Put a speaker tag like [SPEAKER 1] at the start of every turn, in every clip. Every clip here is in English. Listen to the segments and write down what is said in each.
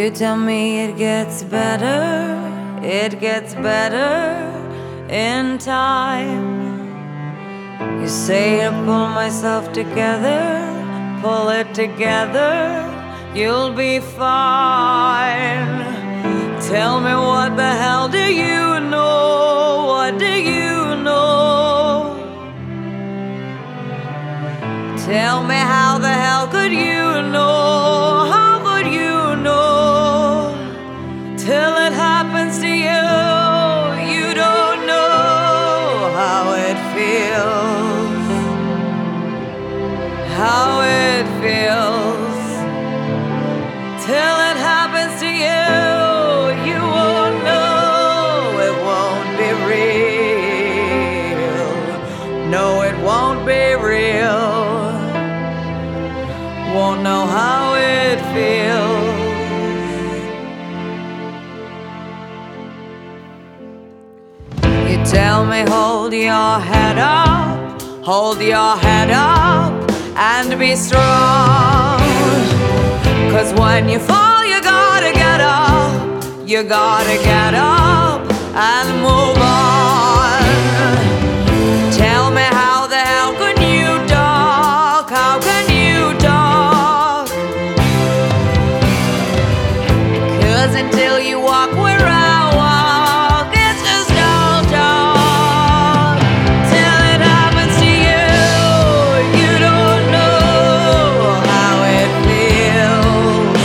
[SPEAKER 1] You tell me it gets better in time. You say I pull myself together, pull it together, you'll be fine. Tell me what the hell do you know? What do you know? Tell me how the hell could you know? How could you know? Till it happens to you, you don't know how it feels. How it feels. Till it happens to you, you won't know. It won't be real. No, it won't be real. Won't know how it feels. You tell me hold your head up, hold your head up and be strong. 'Cause when you fall you gotta get up, you gotta get up and move on. Tell me how the hell can you talk? How can you talk? 'Cause until you walk where I walk, it's just all talk. Till it happens to you, you don't know how it feels.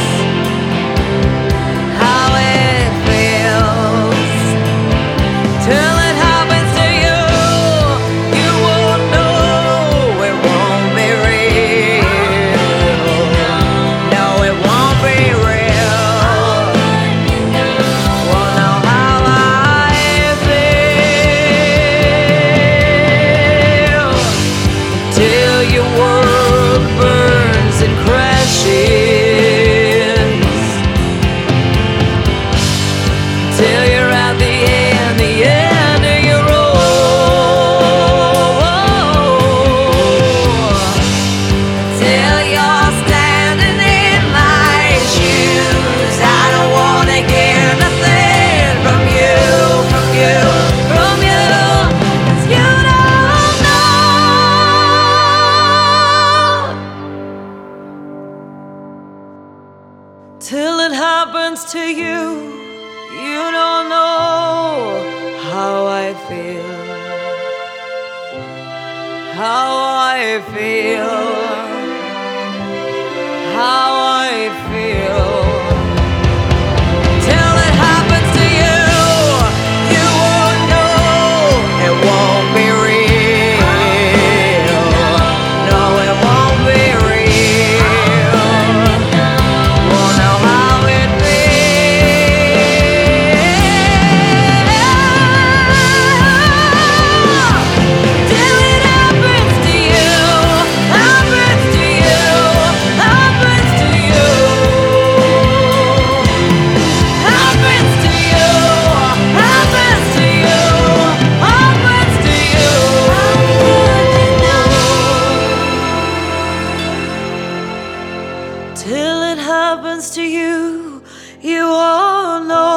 [SPEAKER 1] How it feels. Till it happens to you, you won't know. It won't be real. No, it won't be real. Won't know how I feel. Till your world burns and crashes. Till you're at the end of your road. Till you're standing in my shoes. I don't wanna hear nothing from you, from you, from you. 'Cause you don't know. Till it happens to you, you don't know how I feel. How I feel. How I feel. Till it happens to you, you won't know. It won't be real. No, it won't be real. Won't know how it feels. Till it happens to you, happens to you, happens to you. Happens to you, happens to you, happens to you. Till it happens to you, you all know.